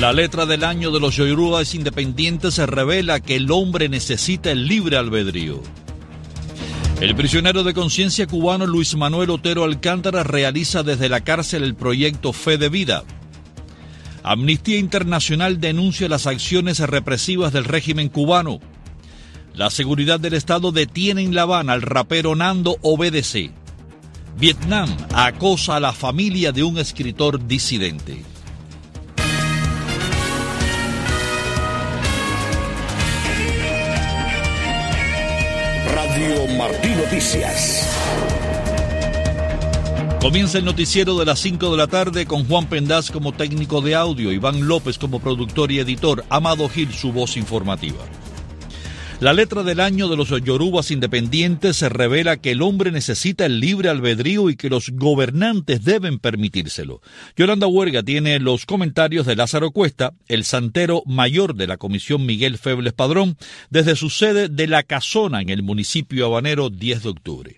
La letra del año de los yorubas independientes se revela que el hombre necesita el libre albedrío. El prisionero de conciencia cubano Luis Manuel Otero Alcántara realiza desde la cárcel el proyecto Fe de Vida. Amnistía Internacional denuncia las acciones represivas del régimen cubano. La seguridad del Estado detiene en La Habana al rapero Nando Obedece. Vietnam acosa a la familia de un escritor disidente. Radio Martí Noticias. Comienza el noticiero de las 5 de la tarde con Juan Pendaz como técnico de audio, Iván López como productor y editor, Amado Gil su voz informativa. La letra del año de los yorubas independientes se revela que el hombre necesita el libre albedrío y que los gobernantes deben permitírselo. Yolanda Huerga tiene los comentarios de Lázaro Cuesta, el santero mayor de la Comisión Miguel Febles Padrón, desde su sede de La Casona en el municipio habanero 10 de octubre.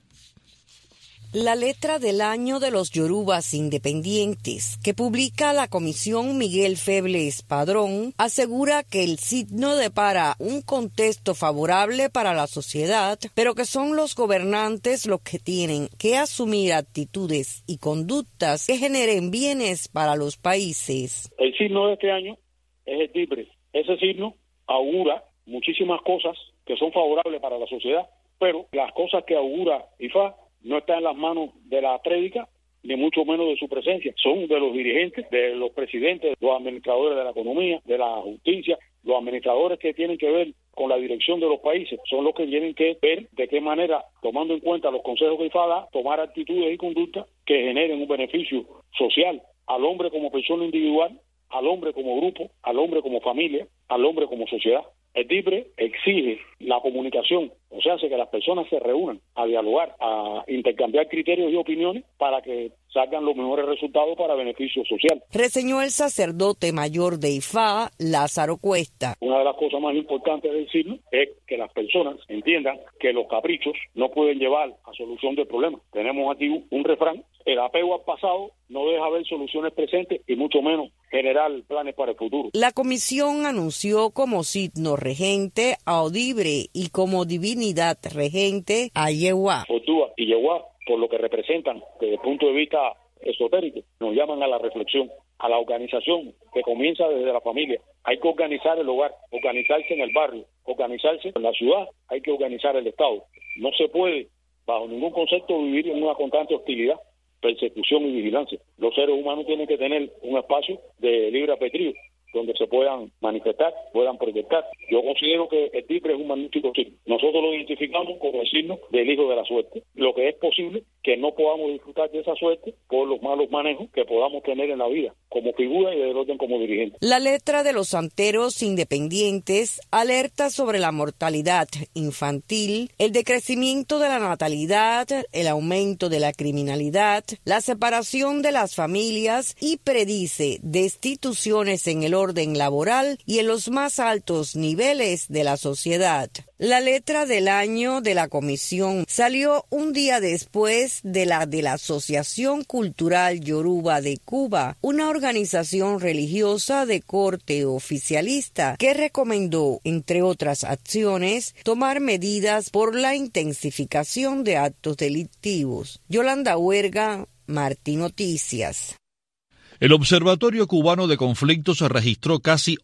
La letra del año de los yorubas independientes que publica la Comisión Miguel Febles Padrón asegura que el signo depara un contexto favorable para la sociedad, pero que son los gobernantes los que tienen que asumir actitudes y conductas que generen bienes para los países. El signo de este año es el libre. Ese signo augura muchísimas cosas que son favorables para la sociedad, pero las cosas que augura IFA no está en las manos de la prédica, ni mucho menos de su presencia. Son de los dirigentes, de los presidentes, los administradores de la economía, de la justicia, los administradores que tienen que ver con la dirección de los países. Son los que tienen que ver de qué manera, tomando en cuenta los consejos que IFA da, tomar actitudes y conductas que generen un beneficio social al hombre como persona individual, al hombre como grupo, al hombre como familia, al hombre como sociedad. El DIPRE exige la comunicación, o sea, hace que las personas se reúnan a dialogar, a intercambiar criterios y opiniones para que salgan los mejores resultados para beneficio social. Reseñó el sacerdote mayor de IFA, Lázaro Cuesta. Una de las cosas más importantes del signo es que las personas entiendan que los caprichos no pueden llevar a solución del problema. Tenemos aquí un refrán: el apego al pasado no deja ver soluciones presentes y mucho menos generar planes para el futuro. La comisión anunció como signo regente a Odibre y como divinidad regente a Yehuá. Otúa y Yehuá, por lo que representan desde el punto de vista esotérico, nos llaman a la reflexión, a la organización que comienza desde la familia. Hay que organizar el hogar, organizarse en el barrio, organizarse en la ciudad, hay que organizar el Estado. No se puede, bajo ningún concepto, vivir en una constante hostilidad, persecución y vigilancia. Los seres humanos tienen que tener un espacio de libre albedrío donde se puedan manifestar, puedan proyectar. Yo considero que el DIPRE es un magnífico signo. Nosotros lo identificamos como el signo del hijo de la suerte. Lo que es posible que no podamos disfrutar de esa suerte por los malos manejos que podamos tener en la vida, como figura y del orden como dirigente. La letra de los santeros independientes alerta sobre la mortalidad infantil, el decrecimiento de la natalidad, el aumento de la criminalidad, la separación de las familias y predice destituciones en el orden laboral y en los más altos niveles de la sociedad. La letra del año de la comisión salió un día después de la Asociación Cultural Yoruba de Cuba, una organización religiosa de corte oficialista que recomendó, entre otras acciones, tomar medidas por la intensificación de actos delictivos. Yolanda Huerga, Martí Noticias. El Observatorio Cubano de Conflictos registró casi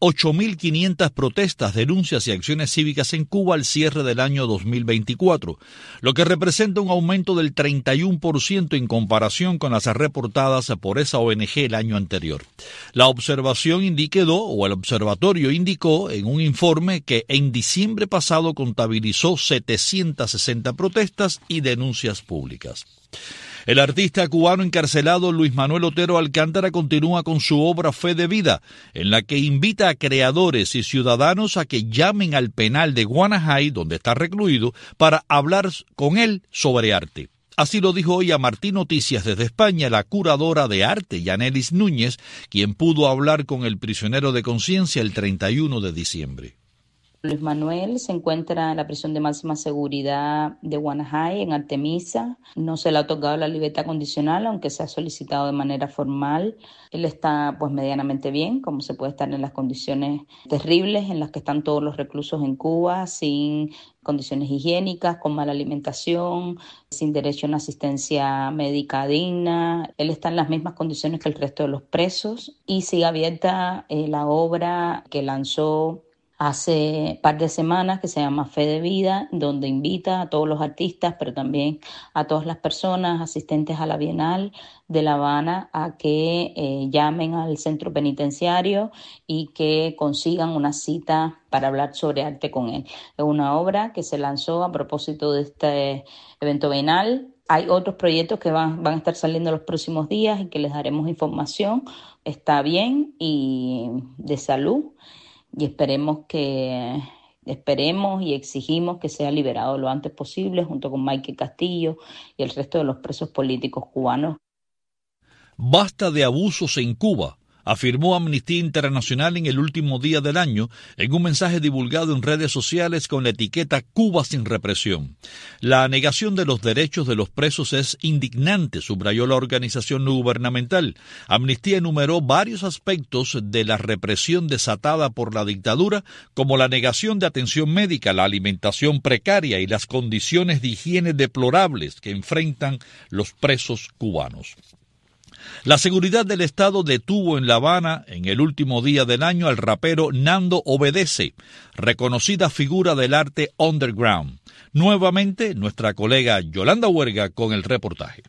8.500 protestas, denuncias y acciones cívicas en Cuba al cierre del año 2024, lo que representa un aumento del 31% en comparación con las reportadas por esa ONG el año anterior. El observatorio indicó en un informe que en diciembre pasado contabilizó 760 protestas y denuncias públicas. El artista cubano encarcelado Luis Manuel Otero Alcántara continúa con su obra Fe de Vida, en la que invita a creadores y ciudadanos a que llamen al penal de Guanajay, donde está recluido, para hablar con él sobre arte. Así lo dijo hoy a Martí Noticias desde España la curadora de arte, Yanelis Núñez, quien pudo hablar con el prisionero de conciencia el 31 de diciembre. Luis Manuel se encuentra en la prisión de máxima seguridad de Guanajay, en Artemisa. No se le ha otorgado la libertad condicional, aunque se ha solicitado de manera formal. Él está pues medianamente bien, como se puede estar en las condiciones terribles en las que están todos los reclusos en Cuba, sin condiciones higiénicas, con mala alimentación, sin derecho a una asistencia médica digna. Él está en las mismas condiciones que el resto de los presos y sigue abierta la obra que lanzó hace par de semanas, que se llama Fe de Vida, donde invita a todos los artistas, pero también a todas las personas asistentes a la Bienal de La Habana a que llamen al centro penitenciario y que consigan una cita para hablar sobre arte con él. Es una obra que se lanzó a propósito de este evento bienal. Hay otros proyectos que van a estar saliendo los próximos días y que les daremos información. Está bien y de salud. Y esperemos y exigimos que sea liberado lo antes posible junto con Michael Castillo y el resto de los presos políticos cubanos. Basta de abusos en Cuba, afirmó Amnistía Internacional en el último día del año en un mensaje divulgado en redes sociales con la etiqueta Cuba sin represión. La negación de los derechos de los presos es indignante, subrayó la organización no gubernamental. Amnistía enumeró varios aspectos de la represión desatada por la dictadura, como la negación de atención médica, la alimentación precaria y las condiciones de higiene deplorables que enfrentan los presos cubanos. La seguridad del Estado detuvo en La Habana en el último día del año al rapero Nando Obedece, reconocida figura del arte underground. Nuevamente, nuestra colega Yolanda Huerga con el reportaje.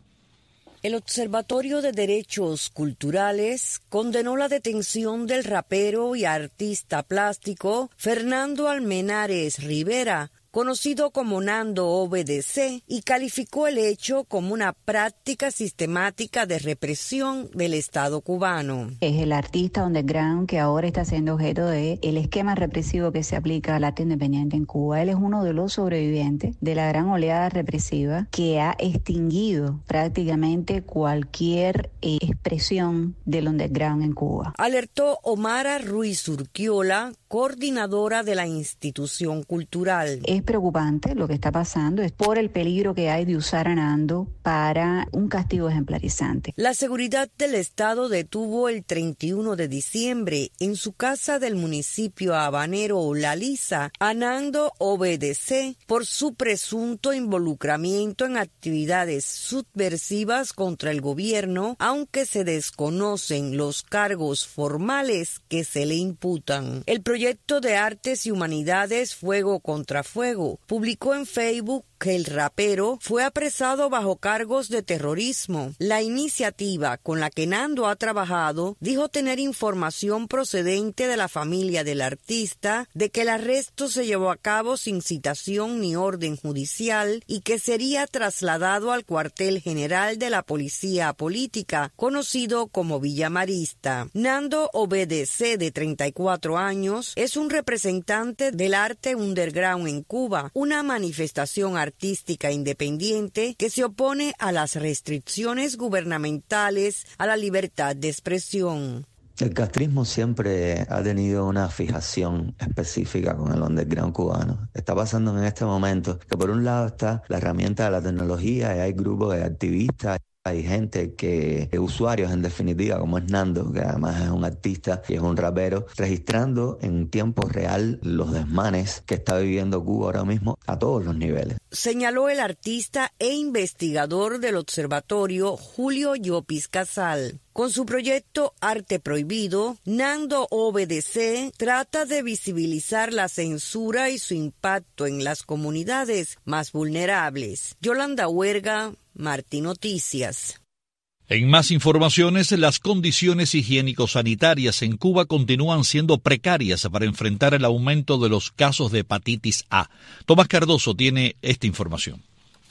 El Observatorio de Derechos Culturales condenó la detención del rapero y artista plástico Fernando Almenares Rivera, conocido como Nando Obedece, y calificó el hecho como una práctica sistemática de represión del Estado cubano. Es el artista underground que ahora está siendo objeto del esquema represivo que se aplica al arte independiente en Cuba. Él es uno de los sobrevivientes de la gran oleada represiva que ha extinguido prácticamente cualquier expresión del underground en Cuba. Alertó Omara Ruiz Urquiola, coordinadora de la institución cultural. Es preocupante lo que está pasando, es por el peligro que hay de usar a Nando para un castigo ejemplarizante. La seguridad del Estado detuvo el 31 de diciembre en su casa del municipio habanero La Lisa a Nando Obedece por su presunto involucramiento en actividades subversivas contra el gobierno, aunque se desconocen los cargos formales que se le imputan. El proyecto de Artes y Humanidades Fuego contra Fuego publicó en Facebook que el rapero fue apresado bajo cargos de terrorismo. La iniciativa con la que Nando ha trabajado dijo tener información procedente de la familia del artista de que el arresto se llevó a cabo sin citación ni orden judicial y que sería trasladado al cuartel general de la policía política, conocido como Villa Marista. Nando Obedece, de 34 años, es un representante del arte underground en Cuba, una manifestación artística independiente que se opone a las restricciones gubernamentales a la libertad de expresión. El castrismo siempre ha tenido una fijación específica con el underground cubano. Está pasando en este momento que por un lado está la herramienta de la tecnología y hay grupos de activistas. Hay gente usuarios en definitiva, como es Nando, que además es un artista y es un rapero, registrando en tiempo real los desmanes que está viviendo Cuba ahora mismo a todos los niveles. Señaló el artista e investigador del observatorio Julio Llopis Casal. Con su proyecto Arte Prohibido, Nando Obedece trata de visibilizar la censura y su impacto en las comunidades más vulnerables. Yolanda Huerga, Martí Noticias. En más informaciones, las condiciones higiénico-sanitarias en Cuba continúan siendo precarias para enfrentar el aumento de los casos de hepatitis A. Tomás Cardoso tiene esta información.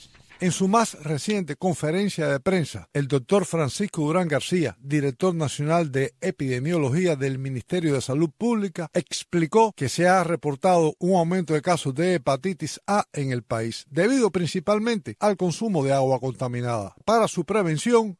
En su más reciente conferencia de prensa, el doctor Francisco Durán García, director nacional de epidemiología del Ministerio de Salud Pública, explicó que se ha reportado un aumento de casos de hepatitis A en el país, debido principalmente al consumo de agua contaminada. Para su prevención,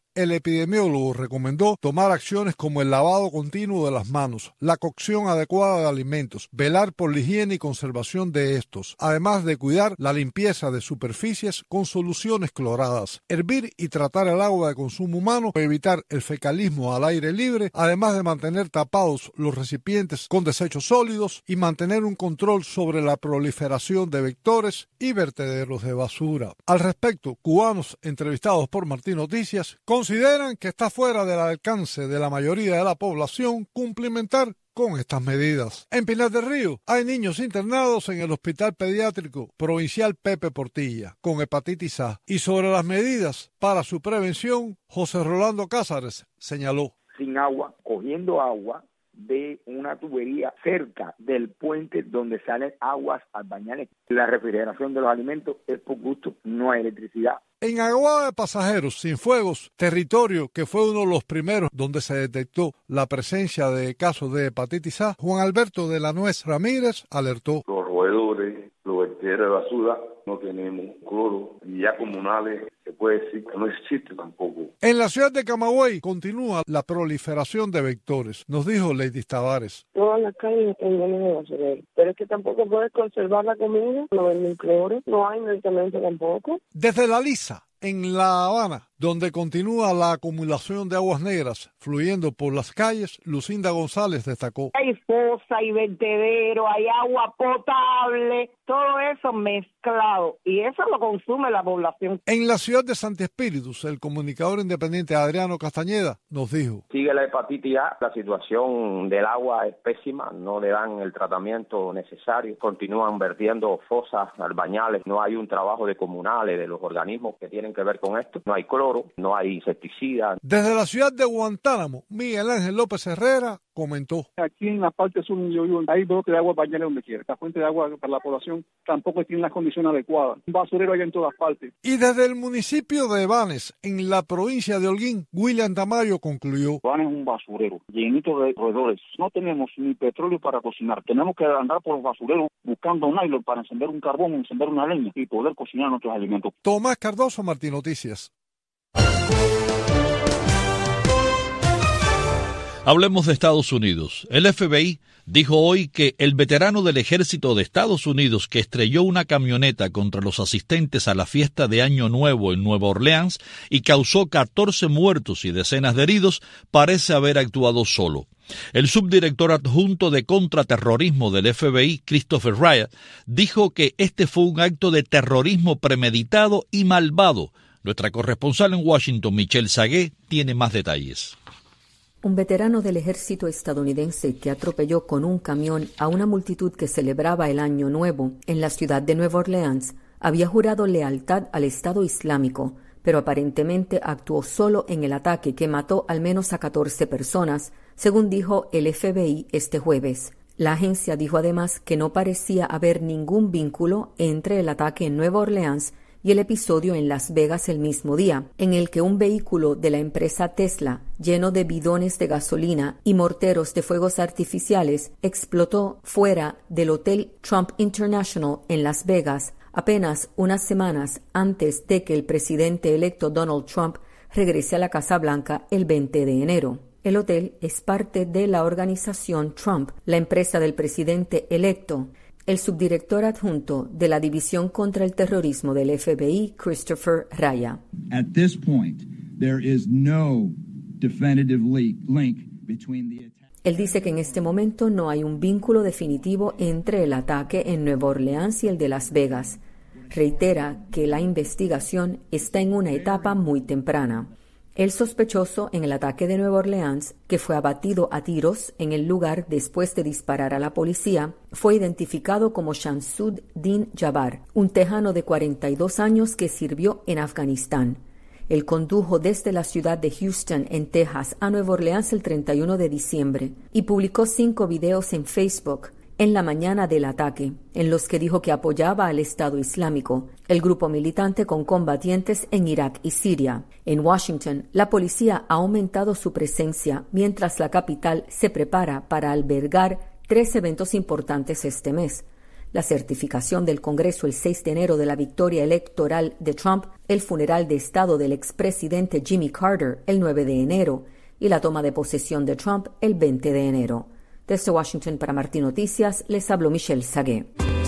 el epidemiólogo recomendó tomar acciones como el lavado continuo de las manos, la cocción adecuada de alimentos, velar por la higiene y conservación de estos, además de cuidar la limpieza de superficies con soluciones cloradas, hervir y tratar el agua de consumo humano, evitar el fecalismo al aire libre, además de mantener tapados los recipientes con desechos sólidos y mantener un control sobre la proliferación de vectores y vertederos de basura. Al respecto, cubanos entrevistados por Martín Noticias consideran que está fuera del alcance de la mayoría de la población cumplimentar con estas medidas. En Pinar del Río hay niños internados en el Hospital Pediátrico Provincial Pepe Portilla con hepatitis A, y sobre las medidas para su prevención, José Rolando Cázares señaló: sin agua, cogiendo agua de una tubería cerca del puente donde salen aguas albañales. La refrigeración de los alimentos es por gusto, no hay electricidad. En Aguada de Pasajeros, Cienfuegos, territorio que fue uno de los primeros donde se detectó la presencia de casos de hepatitis A, Juan Alberto de la Nuez Ramírez alertó: los roedores, los vertederos de basura, no tenemos cloro, y ya comunales se puede decir que no existe tampoco. En la ciudad de Camagüey continúa la proliferación de vectores, nos dijo Lady Tavares. Todas las calles están llenas de basurero, pero es que tampoco puedes conservar la comida, no venden cloro, no hay medicamentos tampoco. Desde La Lisa, en La Habana, donde continúa la acumulación de aguas negras fluyendo por las calles, Lucinda González destacó: hay fosa, hay vertedero, hay agua potable, todo eso mezclado, y eso lo consume la población. En la ciudad de Santi Espíritus, el comunicador independiente Adriano Castañeda nos dijo: sigue la hepatitis A, la situación del agua es pésima, no le dan el tratamiento necesario, continúan vertiendo fosas albañales, no hay un trabajo de comunales, de los organismos que tienen que ver con esto, no hay cloro, no hay insecticida. Desde la ciudad de Guantánamo, Miguel Ángel López Herrera comentó: aquí en la parte sur donde yo vivo hay bloques de agua bañales donde quiera. La fuente de agua para la población tampoco tiene las condiciones adecuadas. Un basurero hay en todas partes. Y desde el municipio de Banes, en la provincia de Holguín, William Tamayo concluyó: Banes es un basurero llenito de roedores. No tenemos ni petróleo para cocinar. Tenemos que andar por los basureros buscando nylon para encender un carbón, encender una leña y poder cocinar nuestros alimentos. Tomás Cardoso, Martín Noticias. Hablemos de Estados Unidos. El FBI dijo hoy que el veterano del ejército de Estados Unidos que estrelló una camioneta contra los asistentes a la fiesta de Año Nuevo en Nueva Orleans y causó 14 muertos y decenas de heridos parece haber actuado solo. El subdirector adjunto de contraterrorismo del FBI, Christopher Wray, dijo que este fue un acto de terrorismo premeditado y malvado. Nuestra corresponsal en Washington, Michelle Sagué, tiene más detalles. Un veterano del ejército estadounidense que atropelló con un camión a una multitud que celebraba el Año Nuevo en la ciudad de Nueva Orleans había jurado lealtad al Estado Islámico, pero aparentemente actuó solo en el ataque que mató al menos a 14 personas, según dijo el FBI este jueves. La agencia dijo además que no parecía haber ningún vínculo entre el ataque en Nueva Orleans y el episodio en Las Vegas el mismo día, en el que un vehículo de la empresa Tesla, lleno de bidones de gasolina y morteros de fuegos artificiales, explotó fuera del Hotel Trump International en Las Vegas, apenas unas semanas antes de que el presidente electo Donald Trump regrese a la Casa Blanca el 20 de enero. El hotel es parte de la organización Trump, la empresa del presidente electo. El subdirector adjunto de la División contra el Terrorismo del FBI, Christopher Wray. At this point, there is no definitive link between the attack. Él dice que en este momento no hay un vínculo definitivo entre el ataque en Nueva Orleans y el de Las Vegas. Reitera que la investigación está en una etapa muy temprana. El sospechoso en el ataque de Nueva Orleans, que fue abatido a tiros en el lugar después de disparar a la policía, fue identificado como Shamsud-Din Jabbar, un tejano de 42 años que sirvió en Afganistán. Él condujo desde la ciudad de Houston, en Texas, a Nueva Orleans el 31 de diciembre y publicó 5 videos en Facebook en la mañana del ataque, en los que dijo que apoyaba al Estado Islámico, el grupo militante con combatientes en Irak y Siria. En Washington, la policía ha aumentado su presencia mientras la capital se prepara para albergar 3 eventos importantes este mes: la certificación del Congreso el 6 de enero de la victoria electoral de Trump, el funeral de Estado del expresidente Jimmy Carter el 9 de enero y la toma de posesión de Trump el 20 de enero. Desde Washington para Martín Noticias, les habló Michelle Sagué.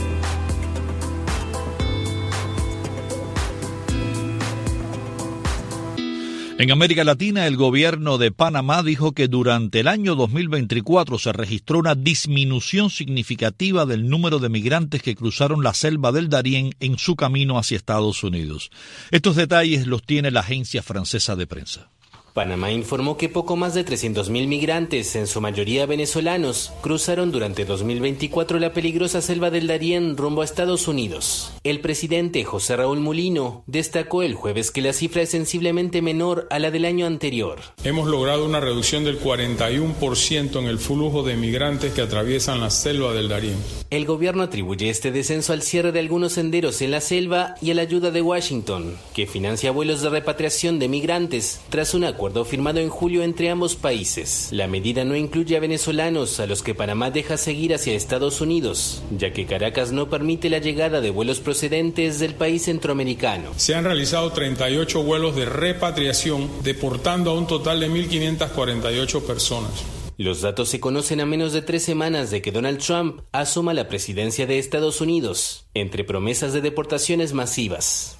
En América Latina, el gobierno de Panamá dijo que durante el año 2024 se registró una disminución significativa del número de migrantes que cruzaron la selva del Darién en su camino hacia Estados Unidos. Estos detalles los tiene la agencia francesa de prensa. Panamá informó que poco más de 300.000 migrantes, en su mayoría venezolanos, cruzaron durante 2024 la peligrosa selva del Darién rumbo a Estados Unidos. El presidente José Raúl Mulino destacó el jueves que la cifra es sensiblemente menor a la del año anterior. Hemos logrado una reducción del 41% en el flujo de migrantes que atraviesan la selva del Darién. El gobierno atribuye este descenso al cierre de algunos senderos en la selva y a la ayuda de Washington, que financia vuelos de repatriación de migrantes tras un acuerdo firmado en julio entre ambos países. La medida no incluye a venezolanos, a los que Panamá deja seguir hacia Estados Unidos, ya que Caracas no permite la llegada de vuelos procedentes del país centroamericano. Se han realizado 38 vuelos de repatriación, deportando a un total de 1.548 personas. Los datos se conocen a menos de 3 semanas de que Donald Trump asuma la presidencia de Estados Unidos, entre promesas de deportaciones masivas.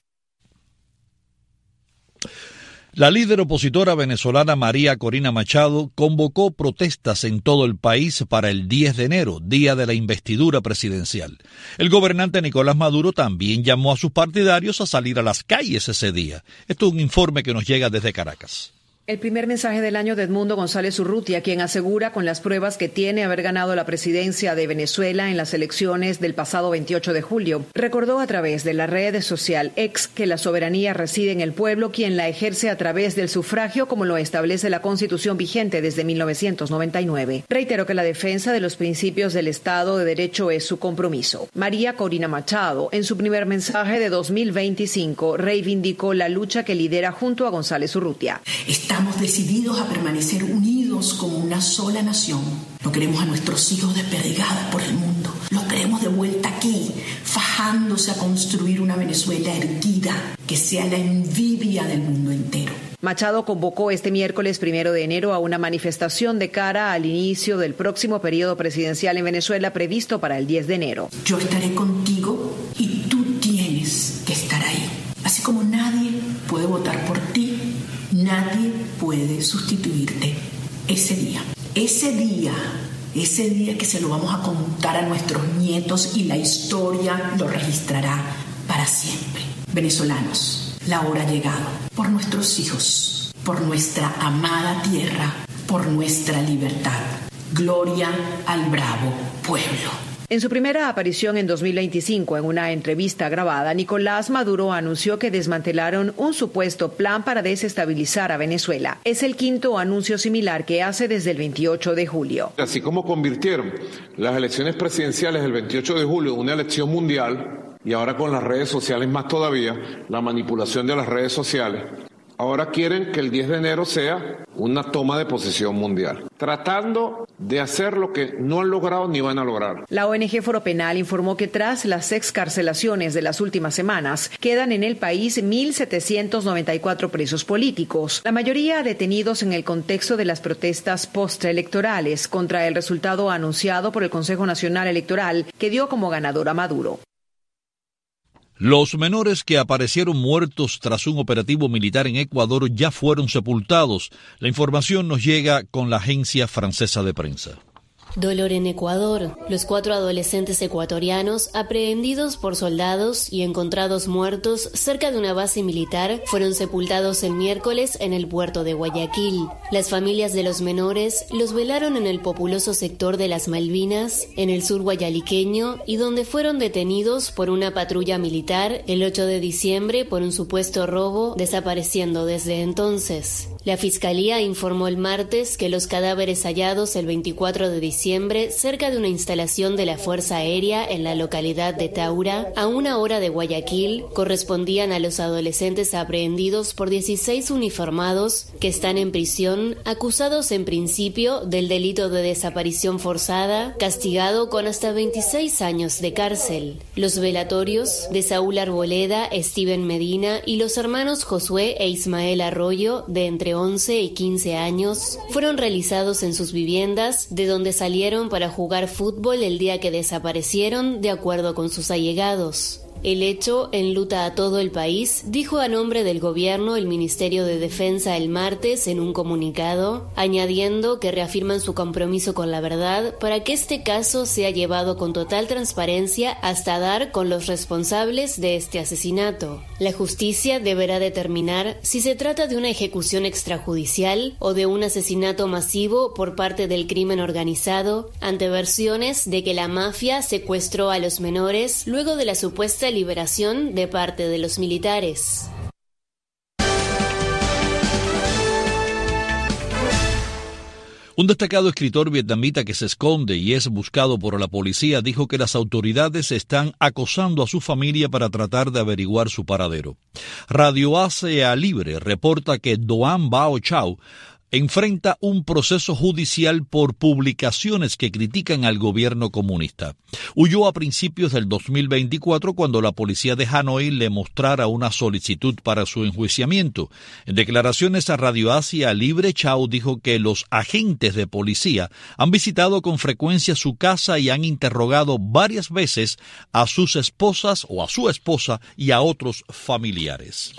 La líder opositora venezolana María Corina Machado convocó protestas en todo el país para el 10 de enero, día de la investidura presidencial. El gobernante Nicolás Maduro también llamó a sus partidarios a salir a las calles ese día. Esto es un informe que nos llega desde Caracas. El primer mensaje del año de Edmundo González Urrutia, quien asegura con las pruebas que tiene haber ganado la presidencia de Venezuela en las elecciones del pasado 28 de julio, recordó a través de la red social X que la soberanía reside en el pueblo, quien la ejerce a través del sufragio, como lo establece la Constitución vigente desde 1999. Reiteró que la defensa de los principios del Estado de Derecho es su compromiso. María Corina Machado, en su primer mensaje de 2025, reivindicó la lucha que lidera junto a González Urrutia. Estamos decididos a permanecer unidos como una sola nación. No queremos a nuestros hijos desperdigados por el mundo. Los queremos de vuelta aquí, fajándose a construir una Venezuela erguida que sea la envidia del mundo entero. Machado convocó este miércoles 1 de enero a una manifestación de cara al inicio del próximo periodo presidencial en Venezuela previsto para el 10 de enero. Yo estaré contigo y tú tienes que estar ahí. Así como nadie puede votar por ti, nadie puede sustituirte ese día que se lo vamos a contar a nuestros nietos y la historia lo registrará para siempre. Venezolanos, la hora ha llegado. Por nuestros hijos, por nuestra amada tierra, por nuestra libertad. Gloria al bravo pueblo. En su primera aparición en 2025, en una entrevista grabada, Nicolás Maduro anunció que desmantelaron un supuesto plan para desestabilizar a Venezuela. Es el quinto anuncio similar que hace desde el 28 de julio. Así como convirtieron las elecciones presidenciales del 28 de julio en una elección mundial, y ahora con las redes sociales más todavía, la manipulación de las redes sociales, ahora quieren que el 10 de enero sea una toma de posesión mundial, tratando de hacer lo que no han logrado ni van a lograr. La ONG Foro Penal informó que tras las excarcelaciones de las últimas semanas, quedan en el país 1.794 presos políticos, la mayoría detenidos en el contexto de las protestas postelectorales contra el resultado anunciado por el Consejo Nacional Electoral, que dio como ganador a Maduro. Los menores que aparecieron muertos tras un operativo militar en Ecuador ya fueron sepultados. La información nos llega con la agencia francesa de prensa. Dolor en Ecuador. Los 4 adolescentes ecuatorianos, aprehendidos por soldados y encontrados muertos cerca de una base militar, fueron sepultados el miércoles en el puerto de Guayaquil. Las familias de los menores los velaron en el populoso sector de las Malvinas, en el sur guayaliqueño, y donde fueron detenidos por una patrulla militar el 8 de diciembre por un supuesto robo, desapareciendo desde entonces. La Fiscalía informó el martes que los cadáveres hallados el 24 de diciembre cerca de una instalación de la Fuerza Aérea en la localidad de Taura, a 1 hora de Guayaquil, correspondían a los adolescentes aprehendidos por 16 uniformados que están en prisión, acusados en principio del delito de desaparición forzada, castigado con hasta 26 años de cárcel. Los velatorios de Saúl Arboleda, Steven Medina y los hermanos Josué e Ismael Arroyo, de entre 11 y 15 años, fueron realizados en sus viviendas, de donde salieron para jugar fútbol el día que desaparecieron, de acuerdo con sus allegados. El hecho enluta a todo el país, dijo a nombre del gobierno el Ministerio de Defensa el martes en un comunicado, añadiendo que reafirman su compromiso con la verdad para que este caso sea llevado con total transparencia hasta dar con los responsables de este asesinato. La justicia deberá determinar si se trata de una ejecución extrajudicial o de un asesinato masivo por parte del crimen organizado, ante versiones de que la mafia secuestró a los menores luego de la supuesta liberación de parte de los militares. Un destacado escritor vietnamita que se esconde y es buscado por la policía dijo que las autoridades están acosando a su familia para tratar de averiguar su paradero. Radio Asia Libre reporta que Doan Bao Chau enfrenta un proceso judicial por publicaciones que critican al gobierno comunista. Huyó a principios del 2024 cuando la policía de Hanoi le mostrara una solicitud para su enjuiciamiento. En declaraciones a Radio Asia Libre, Chau dijo que los agentes de policía han visitado con frecuencia su casa y han interrogado varias veces a sus esposas o a su esposa y a otros familiares.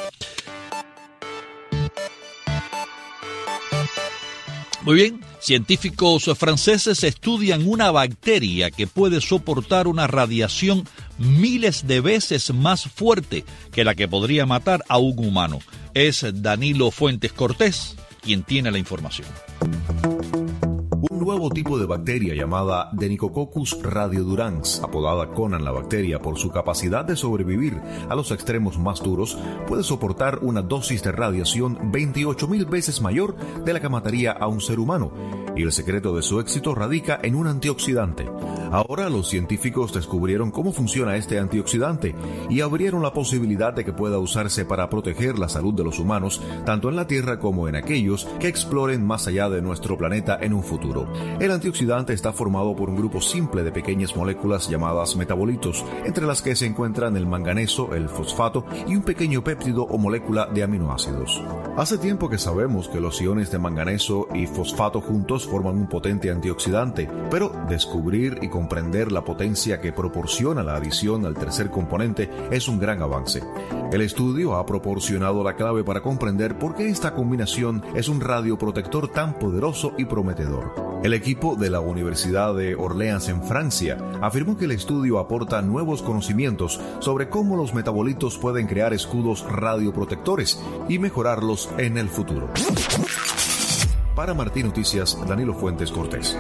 Muy bien, científicos franceses estudian una bacteria que puede soportar una radiación miles de veces más fuerte que la que podría matar a un humano. Es Danilo Fuentes Cortés quien tiene la información. Un nuevo tipo de bacteria llamada Deinococcus radiodurans, apodada Conan la bacteria por su capacidad de sobrevivir a los extremos más duros, puede soportar una dosis de radiación 28,000 veces mayor de la que mataría a un ser humano, y el secreto de su éxito radica en un antioxidante. Ahora los científicos descubrieron cómo funciona este antioxidante y abrieron la posibilidad de que pueda usarse para proteger la salud de los humanos, tanto en la Tierra como en aquellos que exploren más allá de nuestro planeta en un futuro. El antioxidante está formado por un grupo simple de pequeñas moléculas llamadas metabolitos, entre las que se encuentran el manganeso, el fosfato y un pequeño péptido o molécula de aminoácidos. Hace tiempo que sabemos que los iones de manganeso y fosfato juntos forman un potente antioxidante, pero descubrir y comprender la potencia que proporciona la adición al tercer componente es un gran avance. El estudio ha proporcionado la clave para comprender por qué esta combinación es un radioprotector tan poderoso y prometedor. El equipo de la Universidad de Orleans en Francia afirmó que el estudio aporta nuevos conocimientos sobre cómo los metabolitos pueden crear escudos radioprotectores y mejorarlos en el futuro. Para Martín Noticias, Danilo Fuentes Cortés.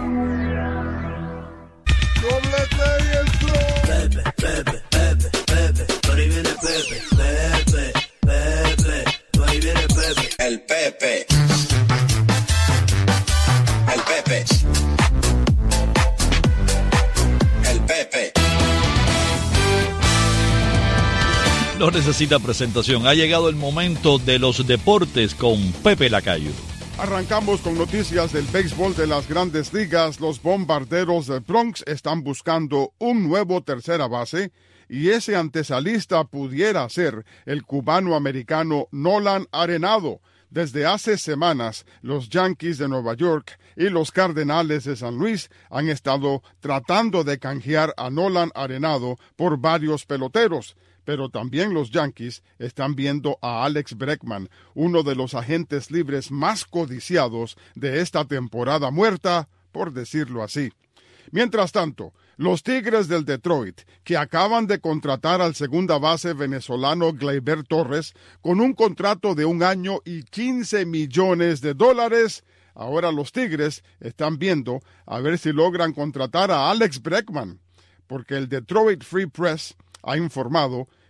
El Pepe. El Pepe. El Pepe. No necesita presentación. Ha llegado el momento de los deportes con Pepe Lacayo. Arrancamos con noticias del béisbol de las Grandes Ligas. Los Bombarderos del Bronx están buscando un nuevo tercera base y ese antesalista pudiera ser el cubano-americano Nolan Arenado. Desde hace semanas, los Yankees de Nueva York y los Cardenales de San Luis han estado tratando de canjear a Nolan Arenado por varios peloteros. Pero también los Yankees están viendo a Alex Bregman, uno de los agentes libres más codiciados de esta temporada muerta, por decirlo así. Mientras tanto, los Tigres del Detroit, que acaban de contratar al segunda base venezolano Gleyber Torres con un contrato de 1 año y $15 millones, ahora los Tigres están viendo a ver si logran contratar a Alex Bregman, porque el Detroit Free Press ha informado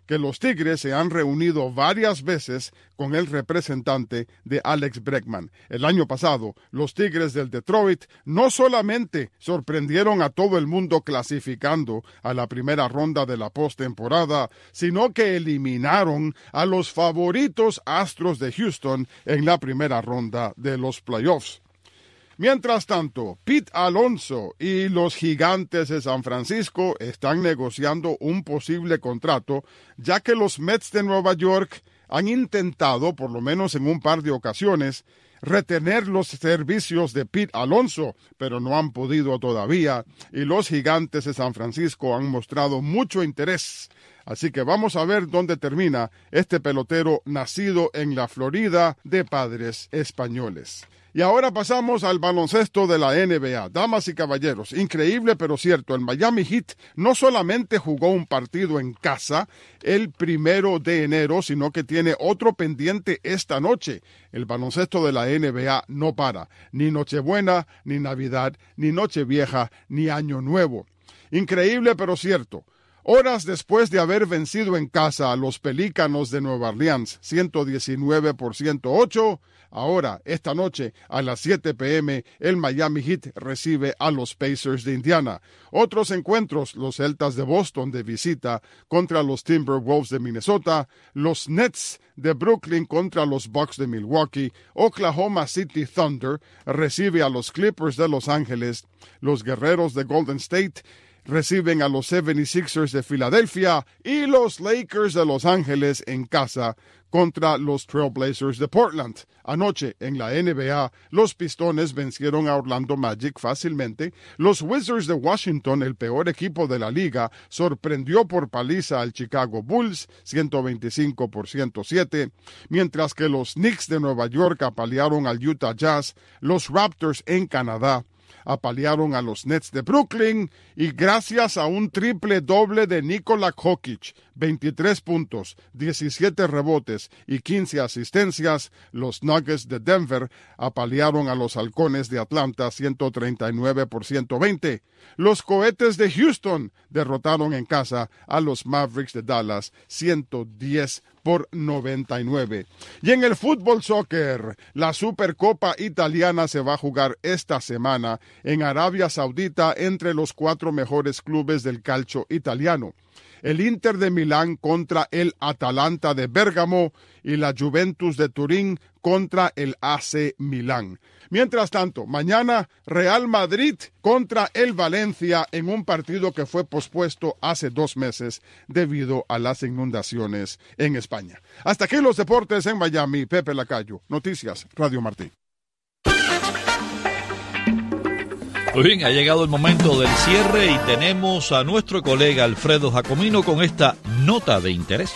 que los Tigres se han reunido varias veces con el representante de Alex Bregman. El año pasado, los Tigres del Detroit no solamente sorprendieron a todo el mundo clasificando a la primera ronda de la postemporada, sino que eliminaron a los favoritos Astros de Houston en la primera ronda de los playoffs. Mientras tanto, Pete Alonso y los Gigantes de San Francisco están negociando un posible contrato, ya que los Mets de Nueva York han intentado, por lo menos en un par de ocasiones, retener los servicios de Pete Alonso, pero no han podido todavía, y los Gigantes de San Francisco han mostrado mucho interés. Así que vamos a ver dónde termina este pelotero nacido en la Florida de padres españoles. Y ahora pasamos al baloncesto de la NBA. Damas y caballeros, increíble pero cierto, el Miami Heat no solamente jugó un partido en casa el 1 de enero, sino que tiene otro pendiente esta noche. El baloncesto de la NBA no para, ni Nochebuena, ni Navidad, ni Nochevieja, ni Año Nuevo. Increíble pero cierto. Horas después de haber vencido en casa a los Pelícanos de Nueva Orleans, 119-108, ahora, esta noche, a las 7 p.m., el Miami Heat recibe a los Pacers de Indiana. Otros encuentros, los Celtas de Boston de visita contra los Timberwolves de Minnesota, los Nets de Brooklyn contra los Bucks de Milwaukee, Oklahoma City Thunder recibe a los Clippers de Los Ángeles, los Guerreros de Golden State reciben a los 76ers de Filadelfia y los Lakers de Los Ángeles en casa contra los Trailblazers de Portland. Anoche en la NBA, los Pistones vencieron a Orlando Magic fácilmente. Los Wizards de Washington, el peor equipo de la liga, sorprendió por paliza al Chicago Bulls, 125-107, mientras que los Knicks de Nueva York apalearon al Utah Jazz. Los Raptors en Canadá apalearon a los Nets de Brooklyn y gracias a un triple doble de Nikola Jokic, 23 puntos, 17 rebotes y 15 asistencias, los Nuggets de Denver apalearon a los Halcones de Atlanta 139-120. Los Cohetes de Houston derrotaron en casa a los Mavericks de Dallas 110-99. Y en el fútbol soccer, la Supercopa Italiana se va a jugar esta semana en Arabia Saudita entre los 4 mejores clubes del calcio italiano. El Inter de Milán contra el Atalanta de Bérgamo y la Juventus de Turín contra el AC Milán. Mientras tanto, mañana Real Madrid contra el Valencia en un partido que fue pospuesto hace 2 meses debido a las inundaciones en España. Hasta aquí los deportes en Miami. Pepe Lacayo, Noticias Radio Martí. Muy bien, ha llegado el momento del cierre y tenemos a nuestro colega Alfredo Jacomino con esta nota de interés.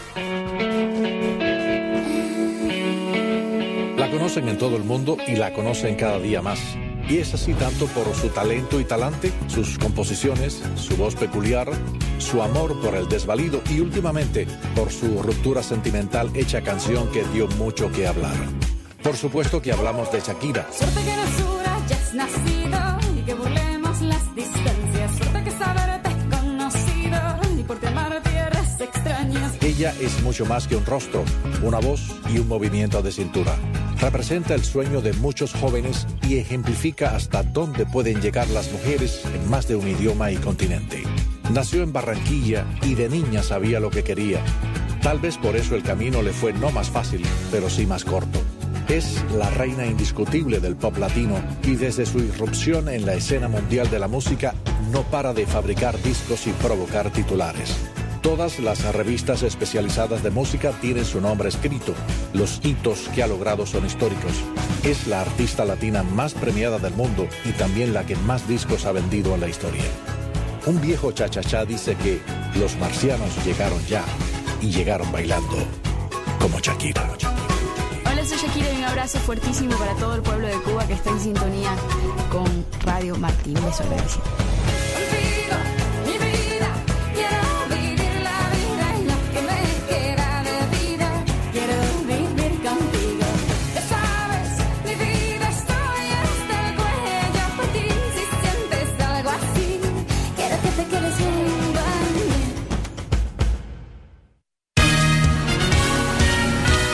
La conocen en todo el mundo y la conocen cada día más. Y es así tanto por su talento y talante, sus composiciones, su voz peculiar, su amor por el desvalido y últimamente por su ruptura sentimental hecha canción que dio mucho que hablar. Por supuesto que hablamos de Shakira. Suerte que Nasura ya es nacido y que burlemos las distancias. Suerte que saberte es conocido y por te amar tierras extrañas. Ella es mucho más que un rostro, una voz y un movimiento de cintura. Representa el sueño de muchos jóvenes y ejemplifica hasta dónde pueden llegar las mujeres en más de un idioma y continente. Nació en Barranquilla y de niña sabía lo que quería. Tal vez por eso el camino le fue no más fácil, pero sí más corto. Es la reina indiscutible del pop latino y desde su irrupción en la escena mundial de la música no para de fabricar discos y provocar titulares. Todas las revistas especializadas de música tienen su nombre escrito. Los hitos que ha logrado son históricos. Es la artista latina más premiada del mundo y también la que más discos ha vendido en la historia. Un viejo cha-cha-cha dice que los marcianos llegaron ya y llegaron bailando como Shakira. Hola, soy Shakira y un abrazo fuertísimo para todo el pueblo de Cuba que está en sintonía con Radio Martín. Un beso agradecido.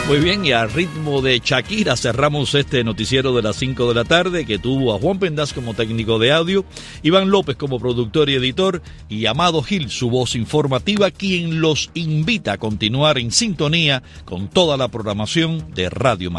Muy bien, y al ritmo de Shakira cerramos este noticiero de las 5 de la tarde, que tuvo a Juan Pendas como técnico de audio, Iván López como productor y editor, y Amado Gil, su voz informativa, quien los invita a continuar en sintonía con toda la programación de Radio Martín.